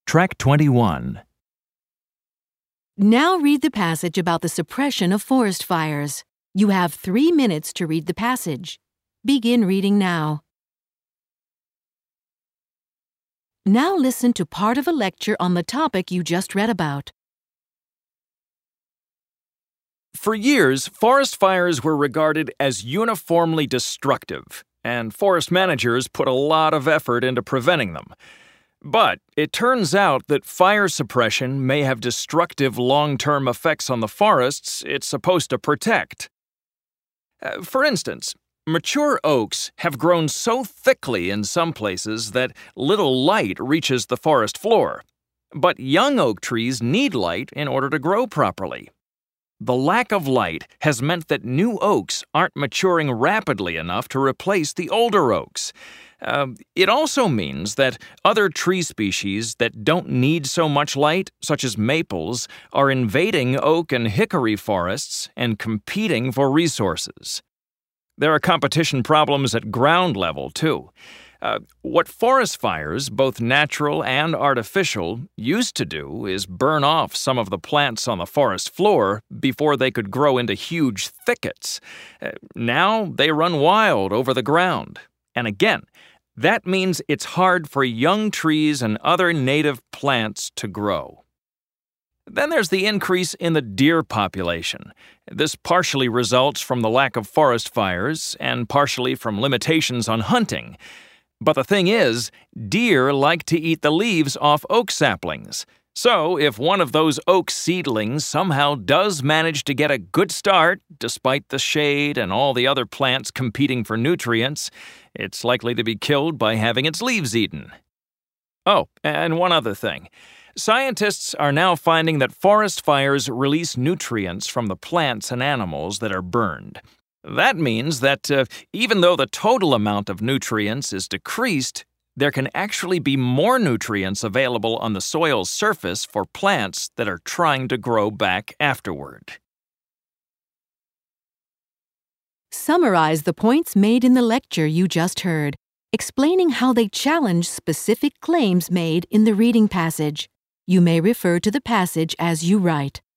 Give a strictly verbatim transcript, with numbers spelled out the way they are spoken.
Track twenty-one. Now read the passage about the suppression of forest fires. You have three minutes to read the passage. Begin reading now. Now listen to part of a lecture on the topic you just read about. For years, forest fires were regarded as uniformly destructive, and forest managers put a lot of effort into preventing them. But it turns out that fire suppression may have destructive long-term effects on the forests it's supposed to protect. Uh, for instance, mature oaks have grown so thickly in some places that little light reaches the forest floor. But young oak trees need light in order to grow properly. The lack of light has meant that new oaks aren't maturing rapidly enough to replace the older oaks. Uh, it also means that other tree species that don't need so much light, such as maples, are invading oak and hickory forests and competing for resources. There are competition problems at ground level, too. Uh, what forest fires, both natural and artificial, used to do is burn off some of the plants on the forest floor before they could grow into huge thickets. Uh, now they run wild over the ground. And again, that means it's hard for young trees and other native plants to grow. Then there's the increase in the deer population. This partially results from the lack of forest fires and partially from limitations on hunting. But the thing is, deer like to eat the leaves off oak saplings. So if one of those oak seedlings somehow does manage to get a good start, despite the shade and all the other plants competing for nutrients, it's likely to be killed by having its leaves eaten. Oh, and one other thing. Scientists are now finding that forest fires release nutrients from the plants and animals that are burned. That means that uh, even though the total amount of nutrients is decreased, there can actually be more nutrients available on the soil's surface for plants that are trying to grow back afterward. Summarize the points made in the lecture you just heard, explaining how they challenge specific claims made in the reading passage. You may refer to the passage as you write.